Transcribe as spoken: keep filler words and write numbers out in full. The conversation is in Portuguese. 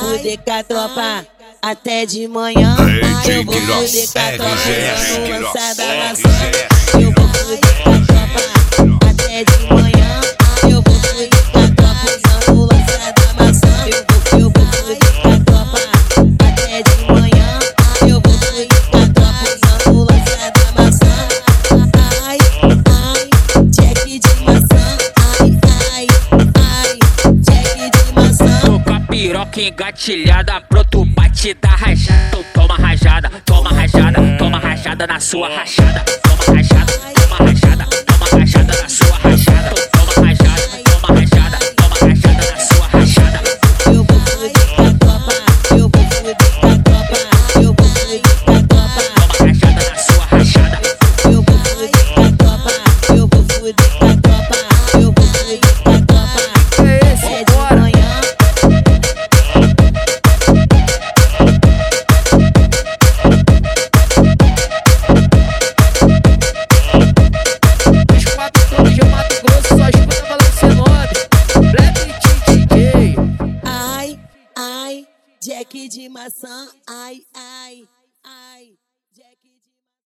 fuder com a tropa até de manhã. Eu vou fuder com a tropa usando lança da maçã. Eu vou fuder com a tropa até de manhã. Eu vou fuder com a tropa usando lança da maçã. Eu vou, eu vou fuder com a tropa até de manhã. Eu vou fuder com a tropa usando lança da maçã. Ai, ai, Jack de maçã. Ai, ai, ai, Jack de maçã. Tô com a piroca engatilhada, pronto pra te dar rajada. Então toma rajada, toma rajada, toma rajada na sua rachada. Toma rajada, toma rajada, toma rajada na sua rachada. Toma rajada, toma rajada, toma rajada na sua rachada. Eu vou fuder com a tropa, eu vou fuder com a tropa, eu vou fuder com a tropa. Toma rajada na sua rachada. Eu vou fuder com a tropa, eu vou fuder com a tropa, eu vou fuder com a tropa. É de manhã. Ai, ai, Jack de maçã, ai, ai, ai.